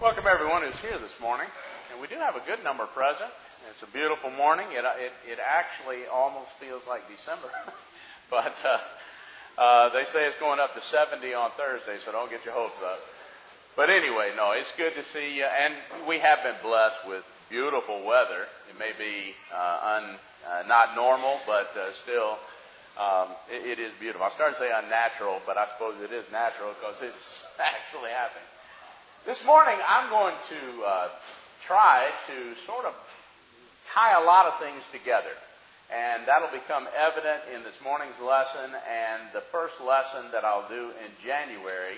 Welcome everyone who's here this morning. And we do have a good number present. It's a beautiful morning. It actually almost feels like December. But they say it's going up to 70 on Thursday, so don't get your hopes up. But anyway, no, it's good to see you. And we have been blessed with beautiful weather. It may be not normal, but still it is beautiful. I started to say unnatural, but I suppose it is natural because it's actually happening. This morning, I'm going to try to sort of tie a lot of things together. And that'll become evident in this morning's lesson and the first lesson that I'll do in January.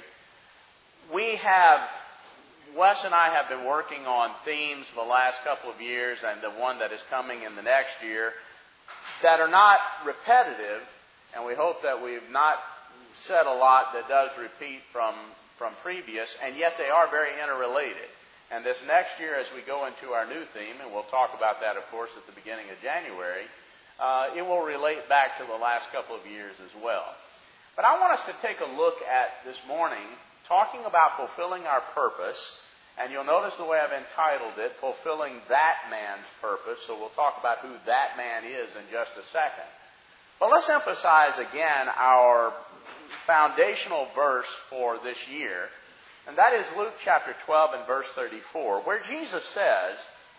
Wes and I have been working on themes the last couple of years and the one that is coming in the next year that are not repetitive, and we hope that we've not said a lot that does repeat from previous, and yet they are very interrelated. And this next year, as we go into our new theme, and we'll talk about that, of course, at the beginning of January, it will relate back to the last couple of years as well. But I want us to take a look at this morning, talking about fulfilling our purpose, and you'll notice the way I've entitled it, Fulfilling That Man's Purpose, so we'll talk about who that man is in just a second. But let's emphasize again our foundational verse for this year, and that is Luke chapter 12 and verse 34, where Jesus says,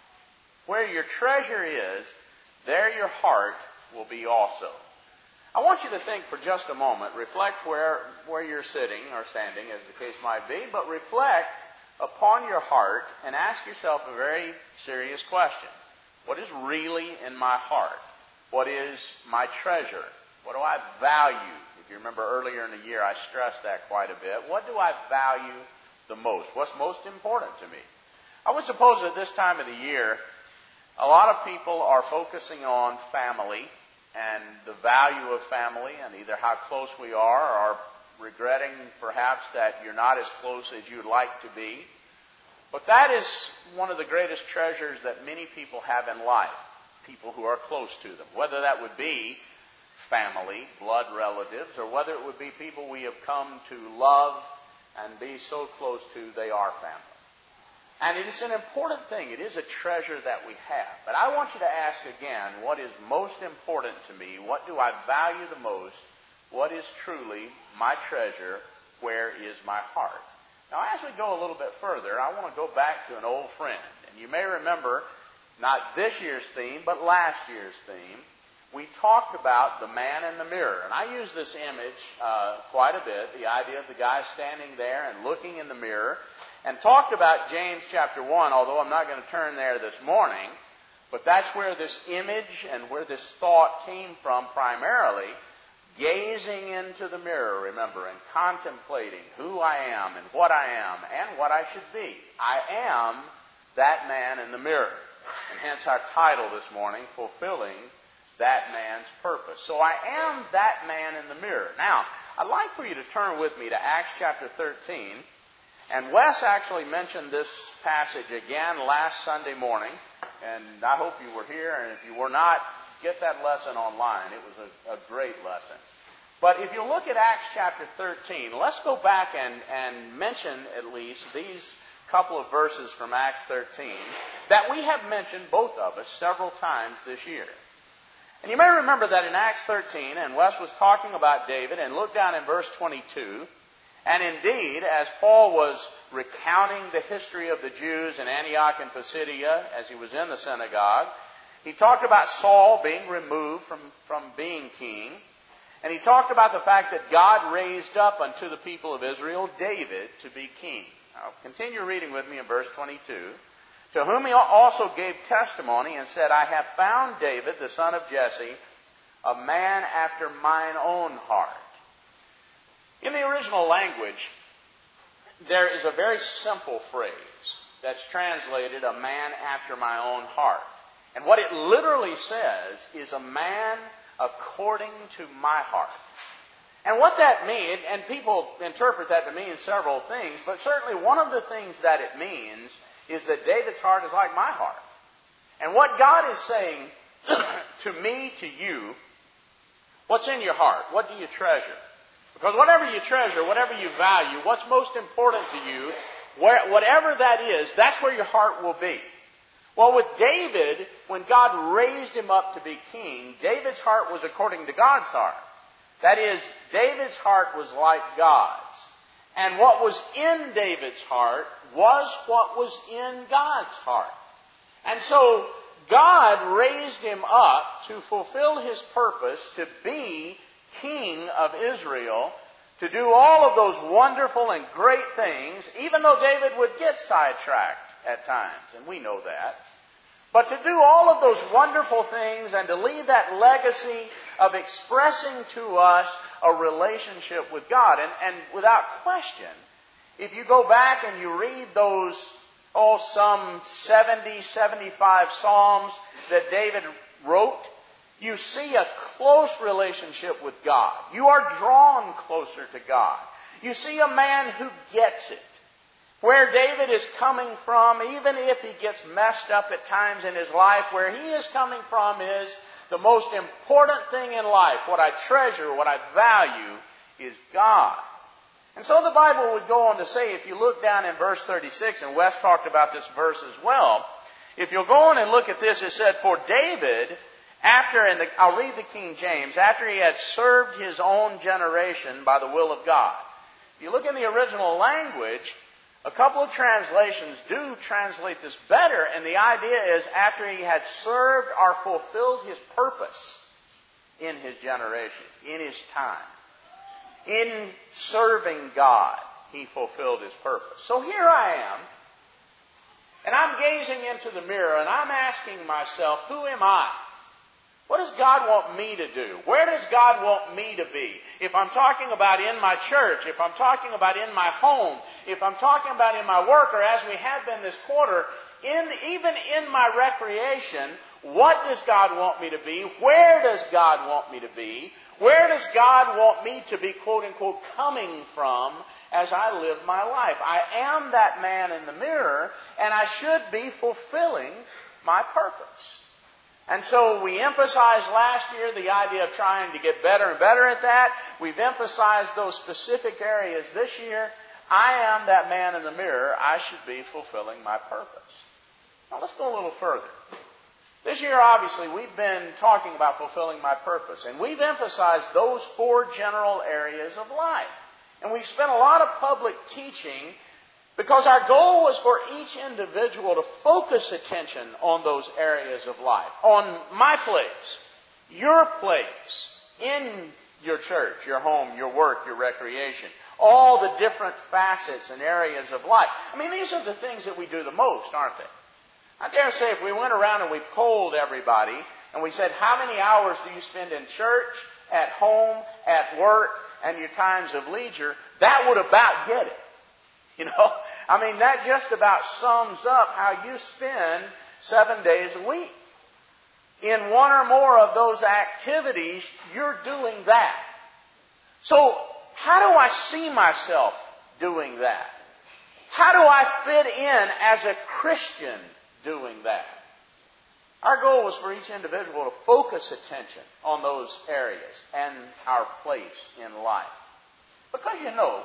"Where your treasure is, there your heart will be also." I want you to think for just a moment, reflect where you're sitting or standing, as the case might be, but reflect upon your heart and ask yourself a very serious question. What is really in my heart? What is my treasure? What do I value? If you remember earlier in the year, I stressed that quite a bit. What do I value the most? What's most important to me? I would suppose at this time of the year, a lot of people are focusing on family and the value of family and either how close we are or regretting perhaps that you're not as close as you'd like to be. But that is one of the greatest treasures that many people have in life, people who are close to them, whether that would be family, blood relatives, or whether it would be people we have come to love and be so close to they are family. And it is an important thing. It is a treasure that we have. But I want you to ask again, what is most important to me? What do I value the most? What is truly my treasure? Where is my heart? Now, as we go a little bit further, I want to go back to an old friend. And you may remember not this year's theme, but last year's theme. We talked about the man in the mirror. And I use this image quite a bit, the idea of the guy standing there and looking in the mirror, and talked about James chapter 1, although I'm not going to turn there this morning, but that's where this image and where this thought came from primarily, gazing into the mirror, remember, and contemplating who I am and what I should be. I am that man in the mirror. And hence our title this morning, Fulfilling That Man's Purpose. So I am that man in the mirror. Now, I'd like for you to turn with me to Acts chapter 13. And Wes actually mentioned this passage again last Sunday morning. And I hope you were here. And if you were not, get that lesson online. It was a great lesson. But if you look at Acts chapter 13, let's go back and mention at least these couple of verses from Acts 13 that we have mentioned, both of us, several times this year. And you may remember that in Acts 13, and Wes was talking about David, and look down in verse 22, and indeed, as Paul was recounting the history of the Jews in Antioch and Pisidia, as he was in the synagogue, he talked about Saul being removed from being king, and he talked about the fact that God raised up unto the people of Israel David to be king. Now, continue reading with me in verse 22. To whom he also gave testimony and said, I have found David, the son of Jesse, a man after mine own heart. In the original language, there is a very simple phrase that's translated, a man after my own heart. And what it literally says is a man according to my heart. And what that means, and people interpret that to mean several things, but certainly one of the things that it means is that David's heart is like my heart. And what God is saying to me, to you, what's in your heart? What do you treasure? Because whatever you treasure, whatever you value, what's most important to you whatever that is, that's where your heart will be. Well, with David, when God raised him up to be king, David's heart was according to God's heart. That is, David's heart was like God's. And what was in David's heart was what was in God's heart. And so, God raised him up to fulfill his purpose to be king of Israel, to do all of those wonderful and great things, even though David would get sidetracked at times, and we know that. But to do all of those wonderful things and to leave that legacy of expressing to us a relationship with God. And without question, if you go back and you read those, some 70, 75 Psalms that David wrote, you see a close relationship with God. You are drawn closer to God. You see a man who gets it. Where David is coming from, even if he gets messed up at times in his life, where he is coming from is the most important thing in life. What I treasure, what I value is God. And so the Bible would go on to say, if you look down in verse 36, and Wes talked about this verse as well, if you'll go on and look at this, it said, for David, I'll read the King James, after he had served his own generation by the will of God. If you look in the original language, a couple of translations do translate this better, and the idea is after he had served or fulfilled his purpose in his generation, in his time. In serving God, he fulfilled his purpose. So here I am, and I'm gazing into the mirror, and I'm asking myself, who am I? What does God want me to do? Where does God want me to be? If I'm talking about in my church, if I'm talking about in my home, if I'm talking about in my work, or as we have been this quarter, even in my recreation, what does God want me to be? Where does God want me to be? Where does God want me to be, quote unquote, coming from as I live my life? I am that man in the mirror, and I should be fulfilling my purpose. And so we emphasized last year the idea of trying to get better and better at that. We've emphasized those specific areas this year. I am that man in the mirror. I should be fulfilling my purpose. Now let's go a little further. This year, obviously, we've been talking about fulfilling my purpose. And we've emphasized those 4 general areas of life. And we've spent a lot of public teaching because our goal was for each individual to focus attention on those areas of life. On my place, your place, in your church, your home, your work, your recreation. All the different facets and areas of life. I mean, these are the things that we do the most, aren't they? I dare say if we went around and we polled everybody and we said, how many hours do you spend in church, at home, at work, and your times of leisure, that would about get it. You know, I mean, that just about sums up how you spend 7 days a week. In one or more of those activities, you're doing that. So, how do I see myself doing that? How do I fit in as a Christian doing that? Our goal was for each individual to focus attention on those areas and our place in life. Because you know,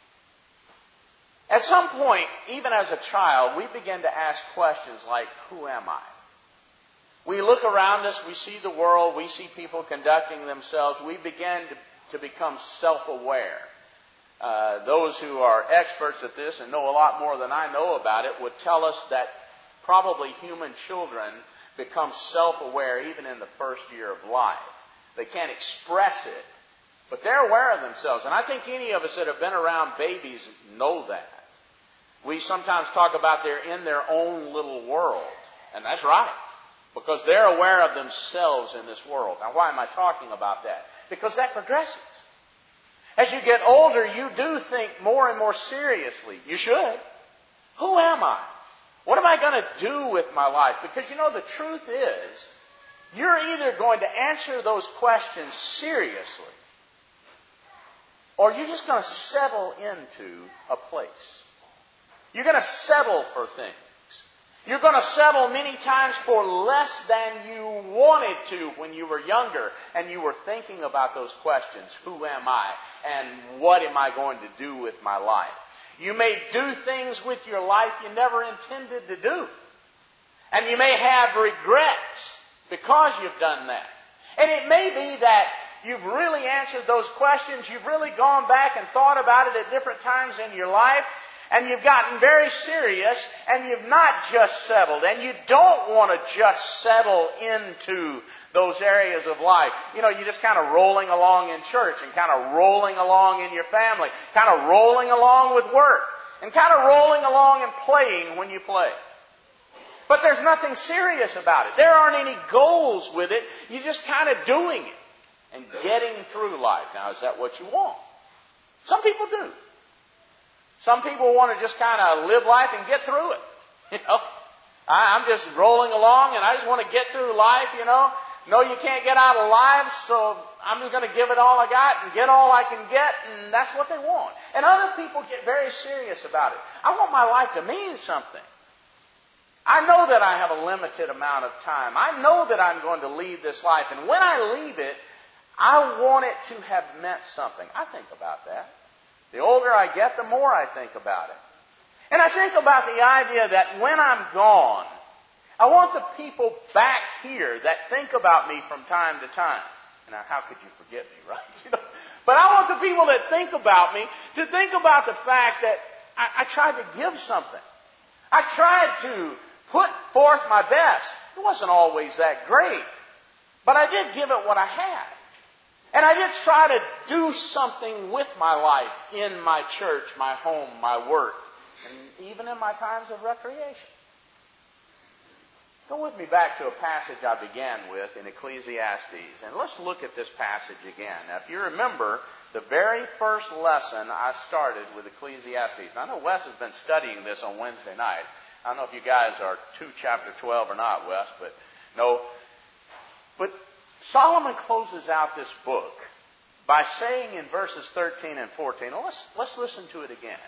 at some point, even as a child, we begin to ask questions like, who am I? We look around us, we see the world, we see people conducting themselves, we begin to become self-aware. Those who are experts at this and know a lot more than I know about it would tell us that probably human children become self-aware even in the first year of life. They can't express it, but they're aware of themselves. And I think any of us that have been around babies know that. We sometimes talk about they're in their own little world. And that's right. Because they're aware of themselves in this world. Now, why am I talking about that? Because that progresses. As you get older, you do think more and more seriously. You should. Who am I? What am I going to do with my life? Because, you know, the truth is, you're either going to answer those questions seriously, or you're just going to settle into a place. You're going to settle for things. You're going to settle many times for less than you wanted to when you were younger and you were thinking about those questions. Who am I? And what am I going to do with my life? You may do things with your life you never intended to do. And you may have regrets because you've done that. And it may be that you've really answered those questions. You've really gone back and thought about it at different times in your life. And you've gotten very serious. And you've not just settled. And you don't want to just settle into those areas of life. You know, you're just kind of rolling along in church and kind of rolling along in your family. Kind of rolling along with work. And kind of rolling along and playing when you play. But there's nothing serious about it. There aren't any goals with it. You're just kind of doing it and getting through life. Now, is that what you want? Some people do. Some people want to just kind of live life and get through it. You know, I'm just rolling along and I just want to get through life, you know. No, you can't get out of life, so I'm just going to give it all I got and get all I can get, and that's what they want. And other people get very serious about it. I want my life to mean something. I know that I have a limited amount of time. I know that I'm going to leave this life. And when I leave it, I want it to have meant something. I think about that. The older I get, the more I think about it. And I think about the idea that when I'm gone, I want the people back here that think about me from time to time. Now, how could you forget me, right? You know? But I want the people that think about me to think about the fact that I tried to give something. I tried to put forth my best. It wasn't always that great. But I did give it what I had. And I did try to do something with my life in my church, my home, my work, and even in my times of recreation. Go with me back to a passage I began with in Ecclesiastes. And let's look at this passage again. Now, if you remember, the very first lesson I started with Ecclesiastes. Now, I know Wes has been studying this on Wednesday night. I don't know if you guys are to chapter 12 or not, Wes, but no. But Solomon closes out this book by saying in verses 13 and 14, let's listen to it again.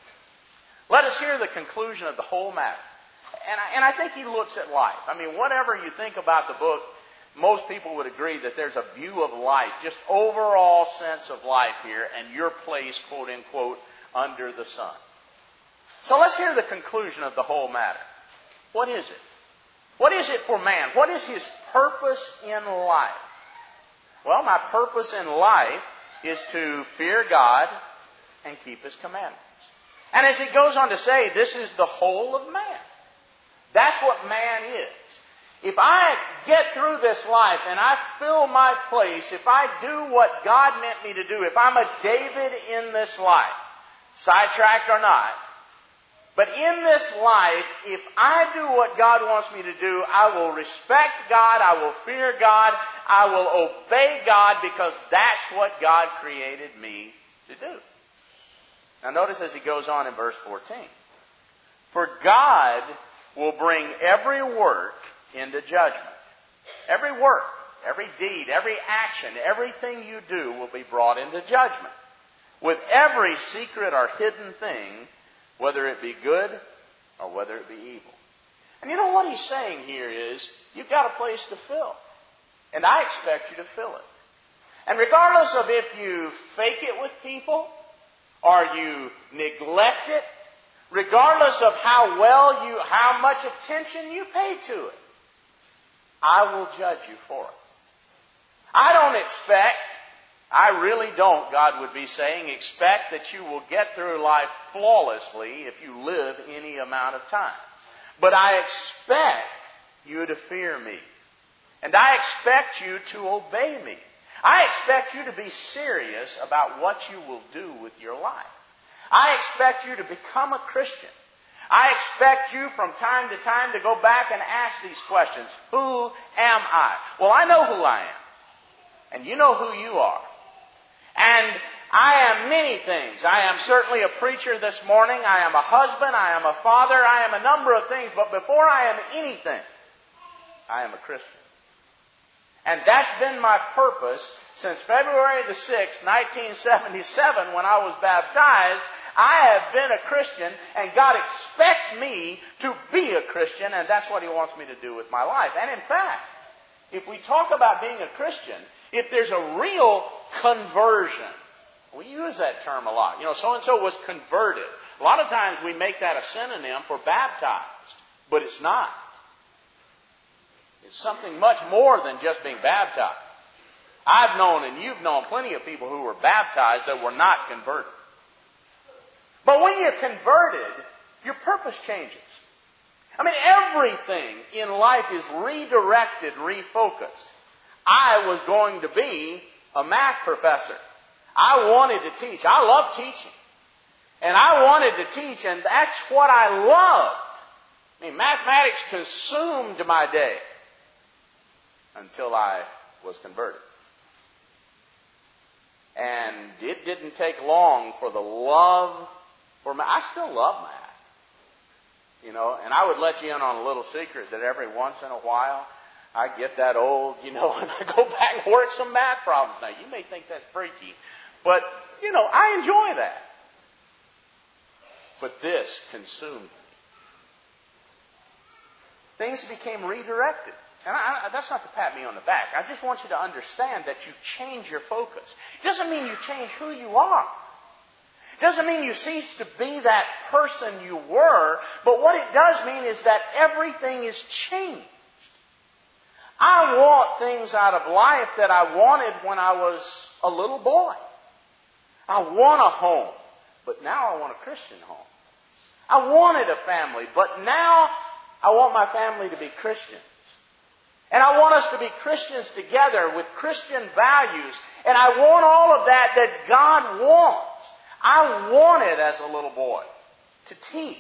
Let us hear the conclusion of the whole matter. And I think he looks at life. I mean, whatever you think about the book, most people would agree that there's a view of life, just overall sense of life here, and your place, quote unquote, under the sun. So let's hear the conclusion of the whole matter. What is it? What is it for man? What is his purpose in life? Well, my purpose in life is to fear God and keep His commandments. And as it goes on to say, this is the whole of man. That's what man is. If I get through this life and I fill my place, if I do what God meant me to do, if I'm a David in this life, sidetracked or not, but in this life, if I do what God wants me to do, I will respect God, I will fear God, I will obey God because that's what God created me to do. Now notice as he goes on in verse 14. For God will bring every work into judgment. Every work, every deed, every action, everything you do will be brought into judgment. With every secret or hidden thing, whether it be good or whether it be evil. And you know what he's saying here is, you've got a place to fill. And I expect you to fill it. And regardless of if you fake it with people, or you neglect it, regardless of how much attention you pay to it, I will judge you for it. I really don't, God would be saying, expect that you will get through life flawlessly if you live any amount of time. But I expect you to fear me. And I expect you to obey me. I expect you to be serious about what you will do with your life. I expect you to become a Christian. I expect you from time to time to go back and ask these questions. Who am I? Well, I know who I am. And you know who you are. And I am many things. I am certainly a preacher this morning. I am a husband. I am a father. I am a number of things. But before I am anything, I am a Christian. And that's been my purpose since February the 6th, 1977, when I was baptized. I have been a Christian, and God expects me to be a Christian, and that's what He wants me to do with my life. And in fact, if we talk about being a Christian, if there's a real conversion, we use that term a lot. You know, so-and-so was converted. A lot of times we make that a synonym for baptized, but it's not. It's something much more than just being baptized. I've known and you've known plenty of people who were baptized that were not converted. But when you're converted, your purpose changes. I mean, everything in life is redirected, refocused. I was going to be a math professor. I wanted to teach. I love teaching. And I wanted to teach, and that's what I loved. I mean, mathematics consumed my day until I was converted. And it didn't take long for the love for math. I still love math. You know, and I would let you in on a little secret that every once in a while I get that old, and I go back and work some math problems. Now, you may think that's freaky, but, I enjoy that. But this consumed me. Things became redirected. And that's not to pat me on the back. I just want you to understand that you change your focus. It doesn't mean you change who you are. It doesn't mean you cease to be that person you were. But what it does mean is that everything is changed. I want things out of life that I wanted when I was a little boy. I want a home, but now I want a Christian home. I wanted a family, but now I want my family to be Christians. And I want us to be Christians together with Christian values. And I want all of that God wants. I wanted as a little boy to teach.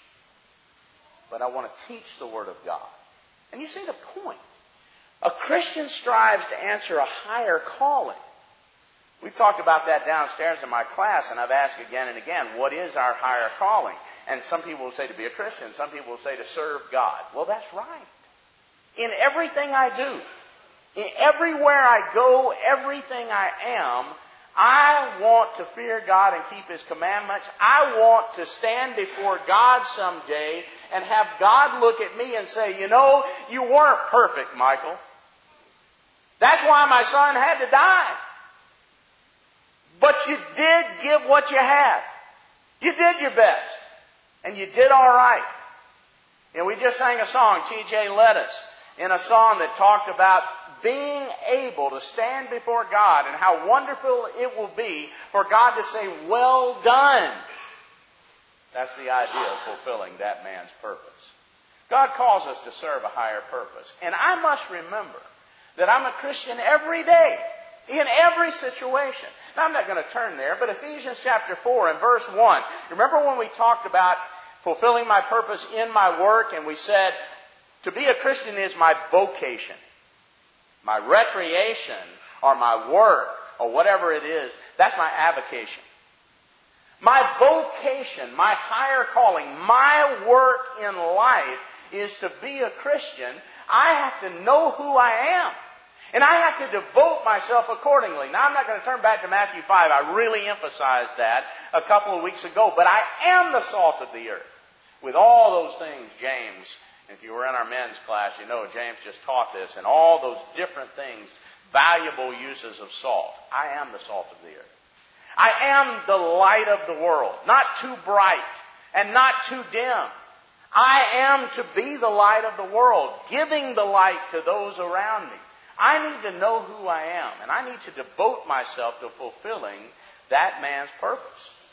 But I want to teach the Word of God. And you see the point. A Christian strives to answer a higher calling. We've talked about that downstairs in my class, and I've asked again and again, what is our higher calling? And some people will say to be a Christian. Some people will say to serve God. Well, that's right. In everything I do, everywhere I go, everything I am, I want to fear God and keep His commandments. I want to stand before God someday and have God look at me and say, you weren't perfect, Michael. That's why my son had to die. But you did give what you had. You did your best. And you did all right. We just sang a song, T.J. led us, in a song that talked about being able to stand before God and how wonderful it will be for God to say, well done. That's the idea of fulfilling that man's purpose. God calls us to serve a higher purpose. And I must remember that I'm a Christian every day, in every situation. Now, I'm not going to turn there, but Ephesians chapter 4 and verse 1. Remember when we talked about fulfilling my purpose in my work, and we said, to be a Christian is my vocation. My recreation or my work or whatever it is, that's my avocation. My vocation, my higher calling, my work in life is to be a Christian. I have to know who I am. And I have to devote myself accordingly. Now, I'm not going to turn back to Matthew 5. I really emphasized that a couple of weeks ago. But I am the salt of the earth. With all those things, James, if you were in our men's class, James just taught this. And all those different things, valuable uses of salt. I am the salt of the earth. I am the light of the world. Not too bright and not too dim. I am to be the light of the world, giving the light to those around me. I need to know who I am, and I need to devote myself to fulfilling that man's purpose.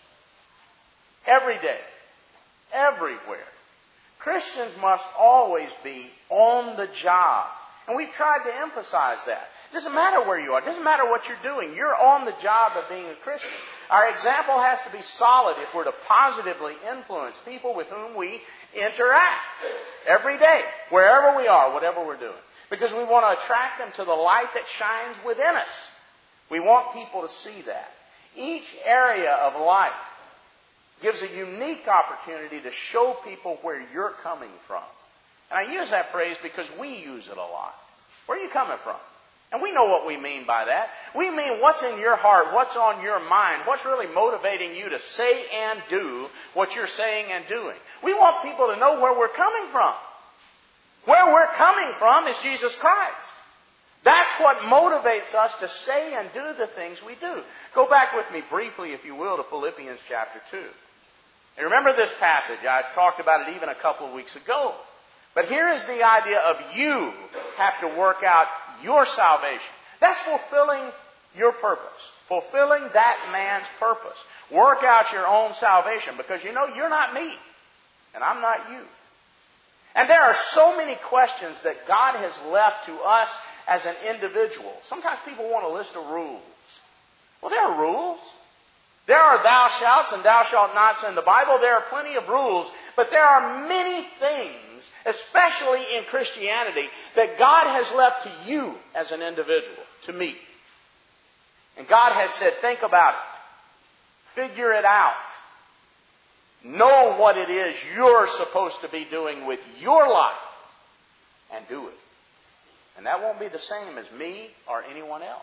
Every day, everywhere. Christians must always be on the job. And we've tried to emphasize that. It doesn't matter where you are. It doesn't matter what you're doing. You're on the job of being a Christian. Our example has to be solid if we're to positively influence people with whom we interact every day, wherever we are, whatever we're doing. Because we want to attract them to the light that shines within us. We want people to see that. Each area of life gives a unique opportunity to show people where you're coming from. And I use that phrase because we use it a lot. Where are you coming from? And we know what we mean by that. We mean what's in your heart, what's on your mind, what's really motivating you to say and do what you're saying and doing. We want people to know where we're coming from. Where we're coming from is Jesus Christ. That's what motivates us to say and do the things we do. Go back with me briefly, if you will, to Philippians chapter 2. And remember this passage. I talked about it even a couple of weeks ago. But here is the idea of you have to work out your salvation. That's fulfilling your purpose. Fulfilling that man's purpose. Work out your own salvation because you know you're not me. And I'm not you. And there are so many questions that God has left to us as an individual. Sometimes people want a list of rules. Well, there are rules. There are thou shalt and thou shalt nots in the Bible. There are plenty of rules. But there are many things, especially in Christianity, that God has left to you as an individual to meet. And God has said, think about it. Figure it out. Know what it is you're supposed to be doing with your life. And do it. And that won't be the same as me or anyone else.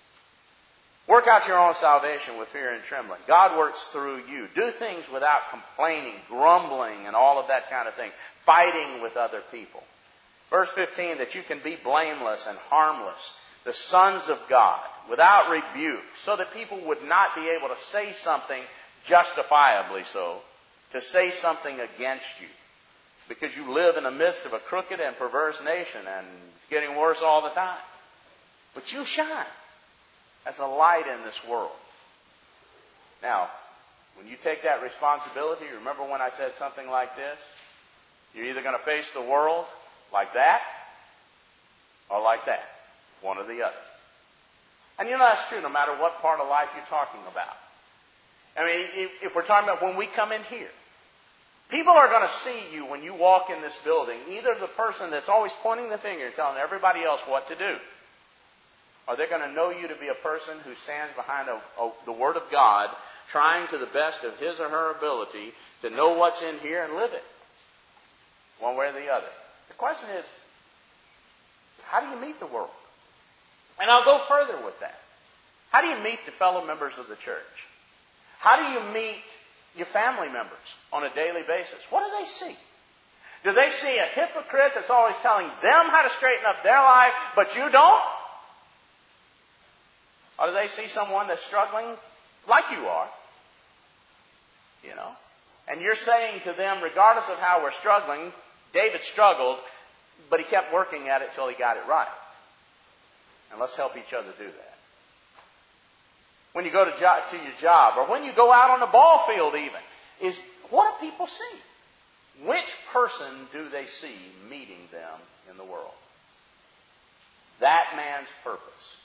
Work out your own salvation with fear and trembling. God works through you. Do things without complaining, grumbling, and all of that kind of thing. Fighting with other people. Verse 15, that you can be blameless and harmless, the sons of God, without rebuke, so that people would not be able to say something justifiably so, to say something against you. Because you live in the midst of a crooked and perverse nation, and it's getting worse all the time. But you shine as a light in this world. Now, when you take that responsibility, remember when I said something like this? You're either going to face the world like that or like that. One or the other. And you know that's true no matter what part of life you're talking about. I mean, if we're talking about when we come in here, people are going to see you when you walk in this building, either the person that's always pointing the finger and telling everybody else what to do, or they're going to know you to be a person who stands behind the Word of God, trying to the best of his or her ability to know what's in here and live it. One way or the other. The question is, how do you meet the world? And I'll go further with that. How do you meet the fellow members of the church? How do you meet your family members on a daily basis? What do they see? Do they see a hypocrite that's always telling them how to straighten up their life, but you don't? Or do they see someone that's struggling like you are? You know? And you're saying to them, regardless of how we're struggling, David struggled, but he kept working at it till he got it right. And let's help each other do that. When you go to your job, or when you go out on the ball field even, is what do people see? Which person do they see meeting them in the world? That man's purpose.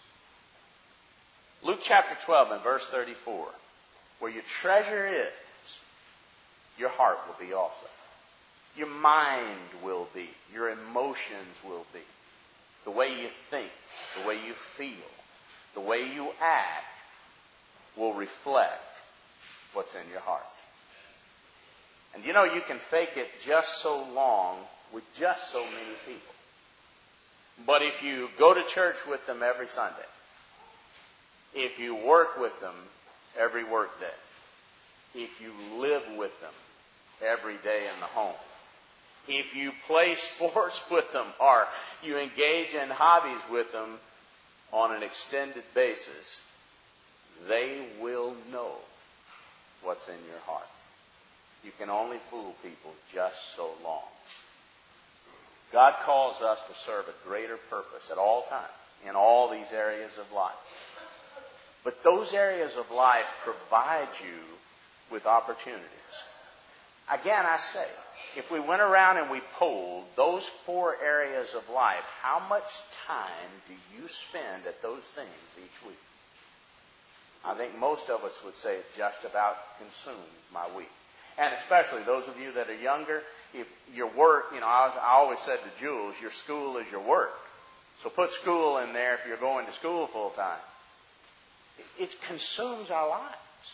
Luke chapter 12 and verse 34. Where your treasure is, your heart will be also. Your mind will be. Your emotions will be. The way you think, the way you feel, the way you act will reflect what's in your heart. And you know, you can fake it just so long with just so many people. But if you go to church with them every Sunday, if you work with them every work day, if you live with them every day in the home, if you play sports with them or you engage in hobbies with them on an extended basis, they will know what's in your heart. You can only fool people just so long. God calls us to serve a greater purpose at all times in all these areas of life. But those areas of life provide you with opportunities. Again, I say, if we went around and we polled those 4 areas of life, how much time do you spend at those things each week? I think most of us would say it just about consumes my week. And especially those of you that are younger, if your work, I always said to Jules, your school is your work. So put school in there if you're going to school full time. It consumes our lives.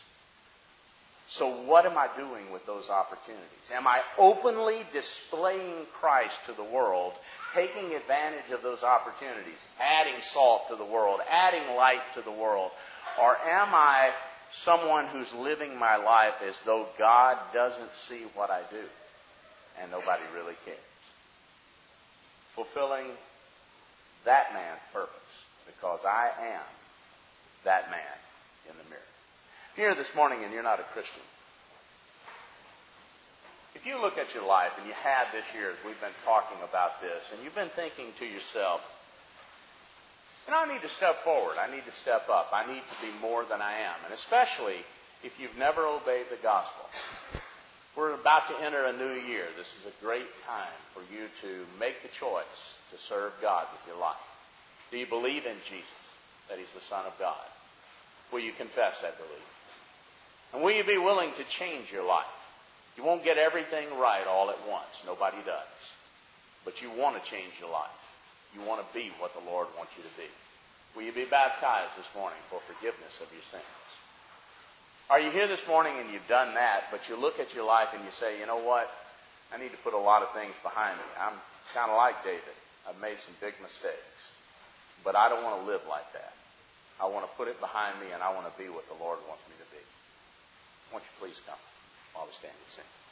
So what am I doing with those opportunities? Am I openly displaying Christ to the world, taking advantage of those opportunities, adding salt to the world, adding light to the world? Or am I someone who's living my life as though God doesn't see what I do and nobody really cares? Fulfilling that man's purpose, because I am that man in the mirror. If you're here this morning and you're not a Christian, If you look at your life, and you have this year as we've been talking about this, and you've been thinking to yourself, I need to step forward. I need to step up. I need to be more than I am. And especially if you've never obeyed the gospel. We're about to enter a new year. This is a great time for you to make the choice to serve God with your life. Do you believe in Jesus, that He's the Son of God? Will you confess that belief? And will you be willing to change your life? You won't get everything right all at once. Nobody does. But you want to change your life. You want to be what the Lord wants you to be. Will you be baptized this morning for forgiveness of your sins? Are you here this morning and you've done that, but you look at your life and you say, you know what? I need to put a lot of things behind me. I'm kind of like David. I've made some big mistakes. But I don't want to live like that. I want to put it behind me and I want to be what the Lord wants me to be. Won't you please come while we stand and sing?